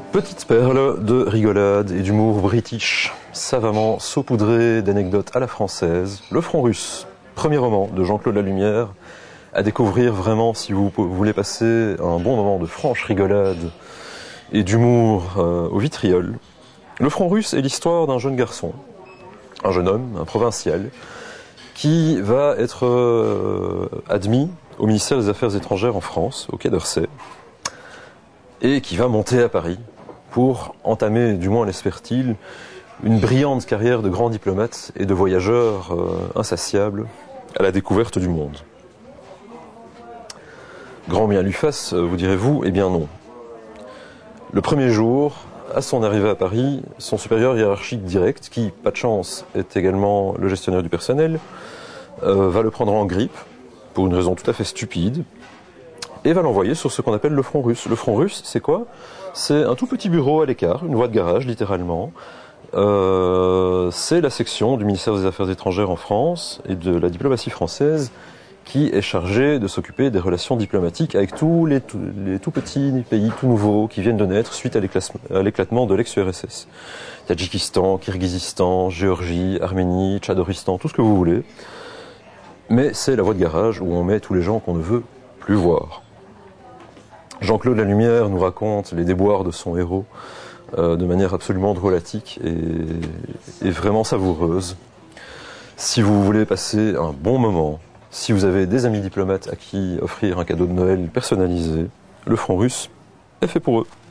Petite perle de rigolade et d'humour british, savamment saupoudré d'anecdotes à la française, Le Front Russe, premier roman de Jean-Claude Lalumière, à découvrir vraiment si vous voulez passer un bon moment de franche rigolade et d'humour au vitriol. Le Front Russe est l'histoire d'un jeune garçon, un jeune homme, un provincial, qui va être admis au ministère des Affaires étrangères en France, au Quai d'Orsay, et qui va monter à Paris pour entamer, du moins l'espère-t-il, une brillante carrière de grand diplomate et de voyageur insatiable à la découverte du monde. Grand bien lui fasse, vous direz-vous, eh bien non. Le premier jour, à son arrivée à Paris, son supérieur hiérarchique direct, qui, pas de chance, est également le gestionnaire du personnel, va le prendre en grippe, pour une raison tout à fait stupide, et va l'envoyer sur ce qu'on appelle le Front Russe. Le Front Russe, c'est quoi? C'est un tout petit bureau à l'écart, une voie de garage, littéralement. C'est la section du ministère des Affaires étrangères en France et de la diplomatie française qui est chargée de s'occuper des relations diplomatiques avec tous les tout petits pays tout nouveaux qui viennent de naître suite à l'éclatement de l'ex-URSS. Tadjikistan, Kirghizistan, Géorgie, Arménie, Tchadoristan, tout ce que vous voulez. Mais c'est la voie de garage où on met tous les gens qu'on ne veut plus voir. Jean-Claude Lalumière nous raconte les déboires de son héros de manière absolument drôlatique et vraiment savoureuse. Si vous voulez passer un bon moment, si vous avez des amis diplomates à qui offrir un cadeau de Noël personnalisé, le Front Russe est fait pour eux.